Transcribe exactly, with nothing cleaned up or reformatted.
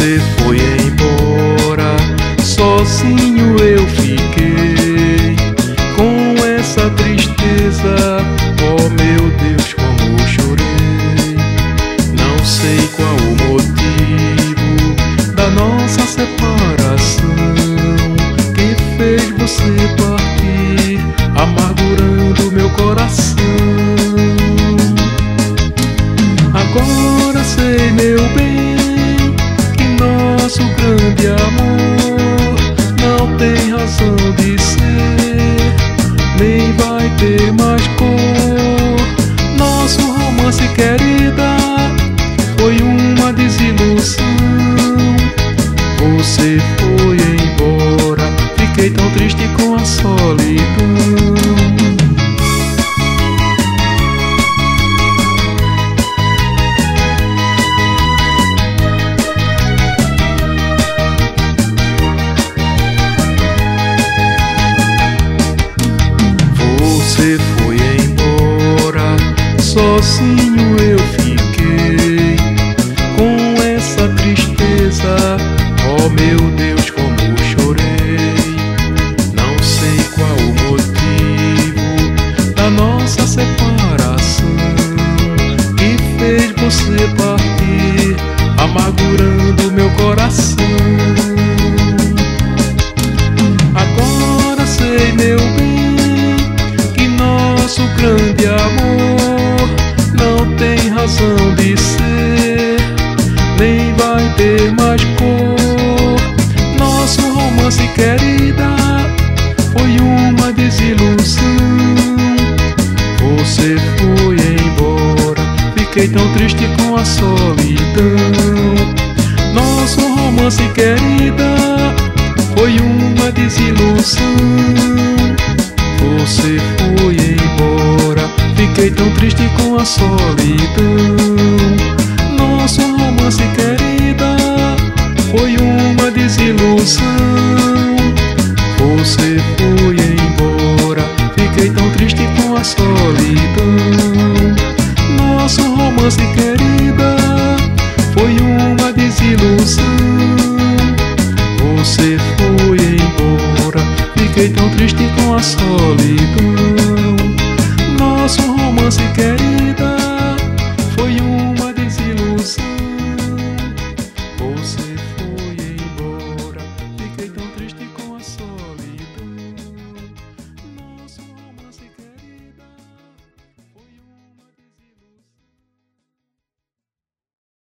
Você foi embora, sozinho eu fiquei, com essa tristeza, oh meu Deus, como chorei. Não sei qual o motivo da nossa separação que fez você partir, amargurando meu coração. Agora sei, meu bem, nosso grande amor não tem razão de ser, nem vai ter mais cor. Nosso romance, querida, foi uma desilusão. Você foi embora, fiquei tão triste com a solidão. Você foi embora, sozinho eu fiquei, com essa tristeza, oh meu Deus, como chorei. Não sei qual o motivo da nossa separação que fez você partir, amargurando meu coração. Agora sei, meu bem, nosso grande amor não tem razão de ser, nem vai ter mais cor. Nosso romance, querida, foi uma desilusão. Você foi embora, fiquei tão triste com a solidão. Nosso romance, querida, foi uma desilusão. Você foi embora, fiquei tão triste com a solidão. Nosso romance, querida, foi uma desilusão. Você foi embora, fiquei tão triste com a solidão. Nosso romance, querida, foi uma desilusão. Você foi embora, fiquei tão triste com a solidão.